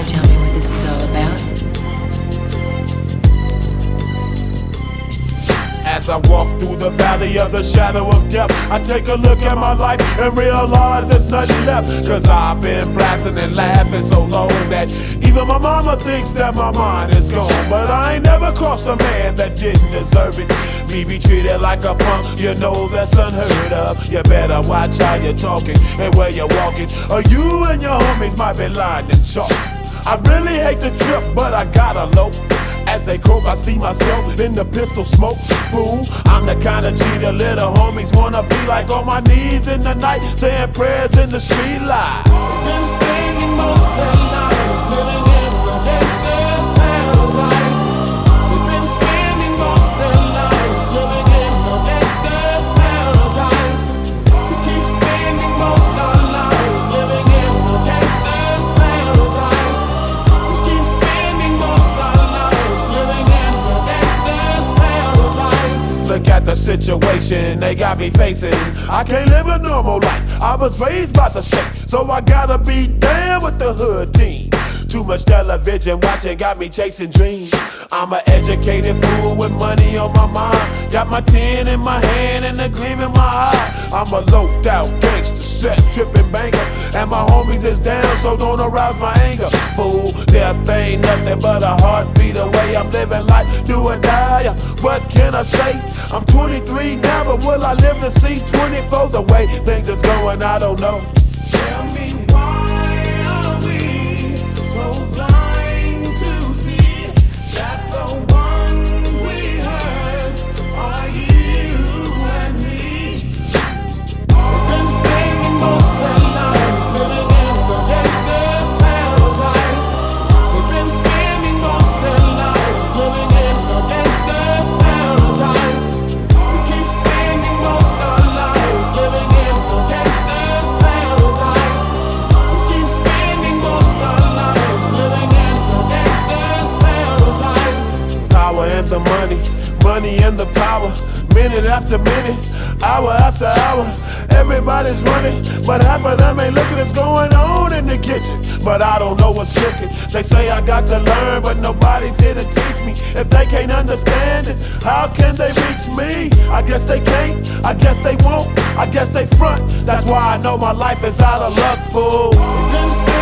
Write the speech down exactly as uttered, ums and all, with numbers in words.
to tell me what this is all about? As I walk through the valley of the shadow of death, I take a look at my life and realize there's nothing left. Cause I've been blasting and laughing so long that even my mama thinks that my mind is gone. But I ain't never crossed a man that didn't deserve it. Me be treated like a punk, you know that's unheard of. You better watch how you're talking and where you're walking, or you and your homies might be lying in chalk. I really hate the trip, but I gotta low. As they croak, I see myself in the pistol smoke. Fool, I'm the kind of G the little homies wanna be like, on my knees in the night, saying prayers in the street light. Been spending most their lives living in the gangster's paradise. We've been spending most their lives living in the gangster's paradise. We keep spending most our lives living in the gangster's paradise. We keep spending most our lives living in the gangster's paradise. Look at the situation they got me facing. I can't live a normal life. I was raised by the state, so I gotta be down with the hood team. Too much television watching got me chasing dreams. I'm an educated fool with money on my mind. Got my tin in my hand and a gleam in my eye. I'm a loped out gangster, set tripping banker, and my homies is down, so don't arouse my anger. Fool, death ain't nothing but a heartbeat away. I'm living life, do or die. What can I say? I'm twenty-three now, but will I live to see twenty-four? The way things is going, I don't know. Tell me why are we so blind to see that the ones we hurt are you and me? We've been spending most their lives living in the gangster's paradise. We've been spending most their lives living in the gangster's paradise. We keep spending most our lives living in the gangster's paradise. We keep spending most our lives living in the gangster's paradise. Power and the money, money and the power. Minute after minute, hour after hour, everybody's running, but half of them ain't looking what's going on in the kitchen. But I don't know what's cooking. They say I got to learn, but nobody's here to teach me. If they can't understand it, how can they reach me? I guess they can't, I guess they won't, I guess they front. That's why I know my life is out of luck, fool. We've been